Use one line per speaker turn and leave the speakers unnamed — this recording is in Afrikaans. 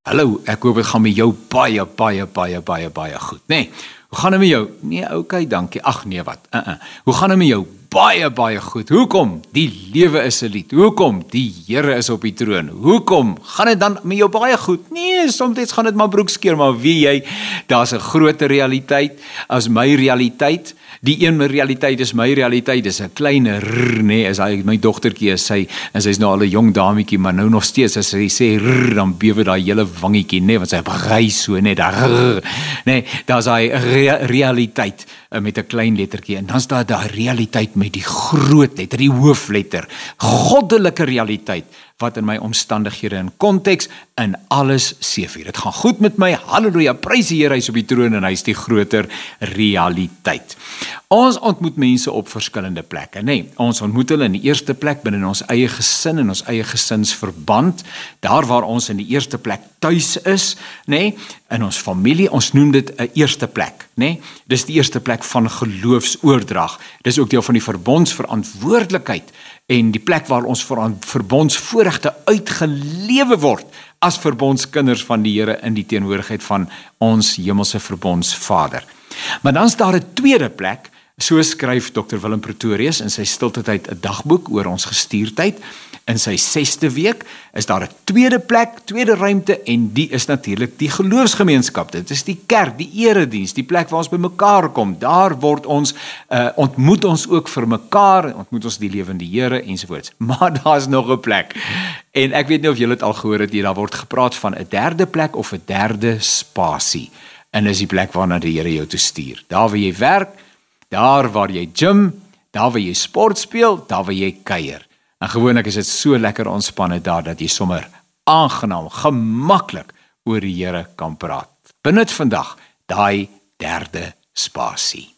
Hallo, ek hoop dit gaan met jou baie goed, nee. Hoe gaan dit met jou? Nee, okay, dankie. Ag nee, wat? Hoe gaan dit met jou? Baie goed. Hoekom? Die lewe is 'n lied. Hoekom? Die Here is op die troon. Hoekom? Gaan dit dan met jou baie goed? Nee, soms gaan dit maar broekskeer, maar weet jy, daar's 'n groter realiteit as my realiteit. Die een realiteit is my realiteit, dis 'n klein rrr, nee, is hy my dogtertjie is sy en sy's nou al 'n jong dametjie, maar nou nog steeds as sy sê rrr, dan bewe daai hele wangetjie, nee, want sy brei so net daar. Nee, daar's daai realiteit met 'n klein lettertjie en dan's daar daai realiteit met die groot letter, die hoofletter, goddelike realiteit wat in my omstandighede en konteks in alles seëvier. Dit gaan goed met my. Halleluja. Prys die Here, hy is op die troon en hy is die groter realiteit. Ons ontmoet mense op verskillende plekke, nee. Ons ontmoet hulle in die eerste plek binne ons eie gesin en ons eie gesinsverband, daar waar ons in die eerste plek tuis is, nee, in ons familie, ons noem dit 'n eerste plek, nee. Dis die eerste plek van geloofsoordrag. Dis ook deel van die verbondsverantwoordelikheid en die plek waar ons verbondsvoorregte uitgelewe word as verbondskinders van die Here in die teenwoordigheid van ons hemelse verbondsvader. Maar dan is daar 'n tweede plek, so skryf Dr. Willem Pretorius in sy stiltetyd 'n dagboek oor ons gestuurdheid. In sy 6de week is daar 'n tweede plek, tweede ruimte en die is natuurlik die geloofsgemeenskap. Dit is die kerk, die erediens, die plek waar ons bymekaar kom. Daar word ons ontmoet ons ook vir mekaar, ontmoet ons die lewende Here ensovoorts. Maar daar's nog 'n plek. En ek weet nie of julle dit al gehoor het, daar word gepraat van 'n derde plek of 'n derde spasie. En dis die plek waarna die Here jou toe stuur. Daar waar jy werk, daar waar jy gym, daar waar jy sport speel, daar waar jy kuier. En gewoonlik is dit so lekker ontspanne daar, dat jy sommer aangenaam, gemaklik oor die Here kan praat. Benut vandag daai derde spasie.